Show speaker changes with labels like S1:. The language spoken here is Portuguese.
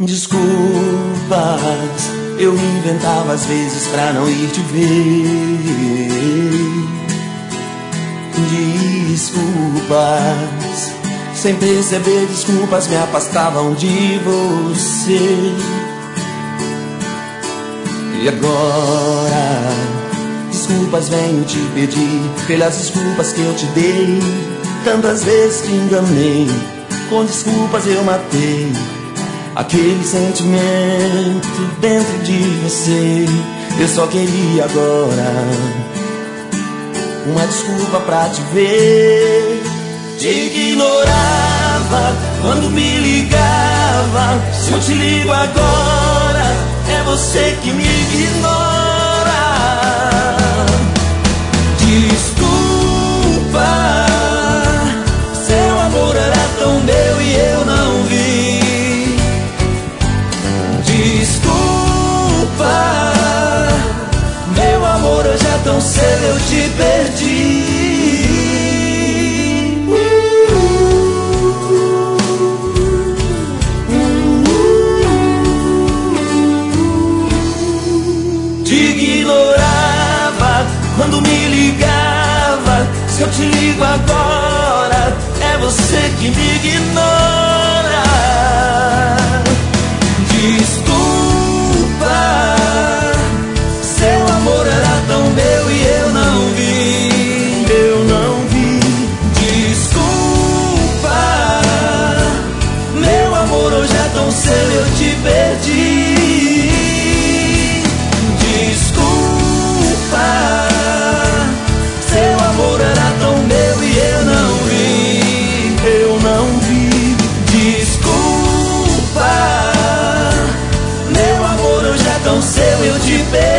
S1: Desculpas, eu inventava às vezes pra não ir te ver. Desculpas, sem perceber, desculpas me afastavam de você. E agora, desculpas venho te pedir pelas desculpas que eu te dei. Tantas vezes te enganei, com desculpas eu matei aquele sentimento dentro de você. Eu só queria agora uma desculpa pra te ver. Te ignorava quando me ligava. Se eu te ligo agora, é você que me ignora. Desculpa, seu amor era tão meu e eu não vi. Desculpa, meu amor, hoje é tão cedo, eu te perdi. Te ignorava quando me ligava. Se eu te ligo agora, é você que me ignora. Desculpa, seu amor era tão meu e eu não vi. Eu não vi. Desculpa, meu amor, hoje é tão cedo, eu te perdi. Desculpa, seu amor era tão meu e eu não vi. Eu não vi. Desculpa, meu amor, hoje é tão seu, eu te perdi.